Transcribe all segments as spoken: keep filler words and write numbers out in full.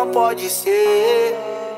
não pode ser.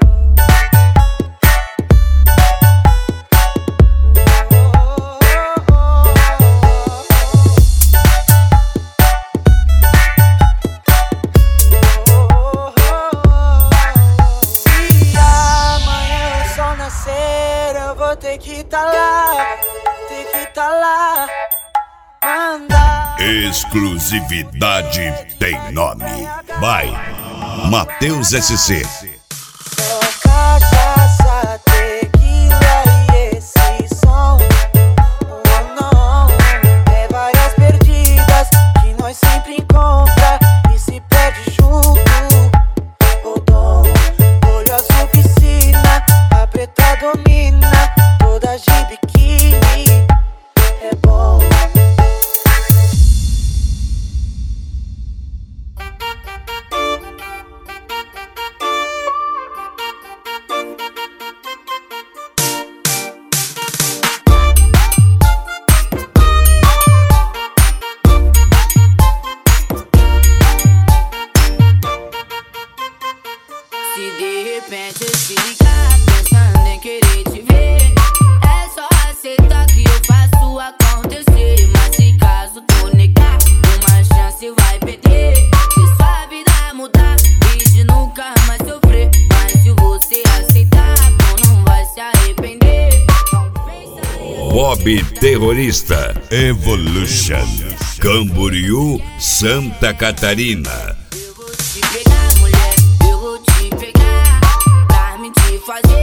Eu vou ter que tá lá, ter que tá lá, mandar. Exclusividade tem nome. Vai, Matheus S C. Só cachaça, tequila e esse som. Oh, não, é várias perdidas que nós sempre encontra e se perde junto. O dom, olho azul, piscina, a preta domina, toda de biquíni, é bom. Se de repente eu te ligar pensando em querer te ver, é só aceitar que eu faço acontecer. Mas se caso tu negar, uma chance vai perder. Se sua vida mudar e de nunca mais sofrer, mas se você aceitar, tu não vai se arrepender. Então pensa aí. Bob Terrorista Evolution, Camboriú, Santa Catarina. Eu vou te pegar, mulher, eu vou te pegar, pra me te fazer